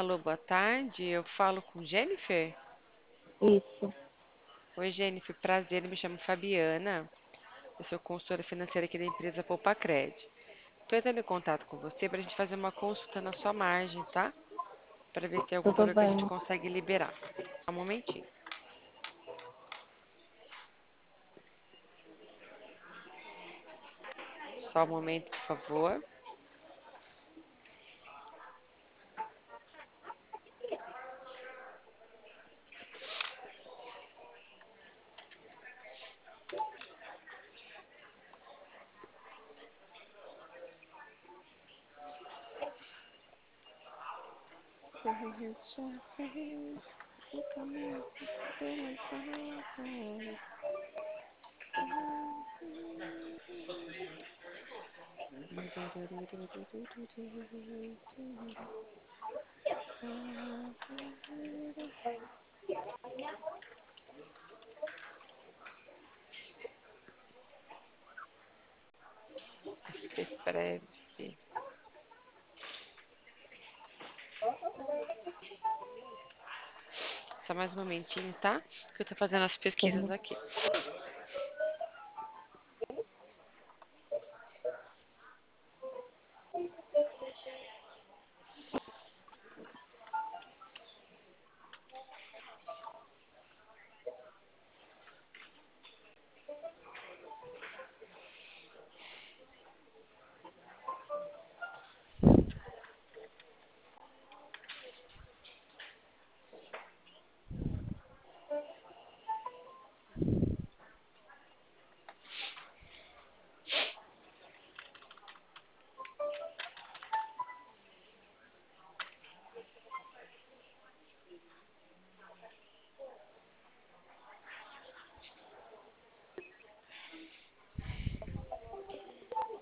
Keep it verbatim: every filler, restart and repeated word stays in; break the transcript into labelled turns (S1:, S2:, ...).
S1: Alô, boa tarde. Eu falo com Jennifer?
S2: Isso,
S1: Oi, Jennifer, prazer. Me chamo Fabiana. Eu sou consultora financeira aqui da empresa Poupa Cred. Estou entrando em contato com você para a gente fazer uma consulta na sua margem, tá? Para ver se tem algum
S2: tudo
S1: valor que a gente
S2: bem.
S1: consegue liberar. Só um momentinho. Só um momento, por favor. Ser breve. Só mais um momentinho, tá? Que eu tô fazendo as pesquisas
S2: Tudo,
S1: aqui.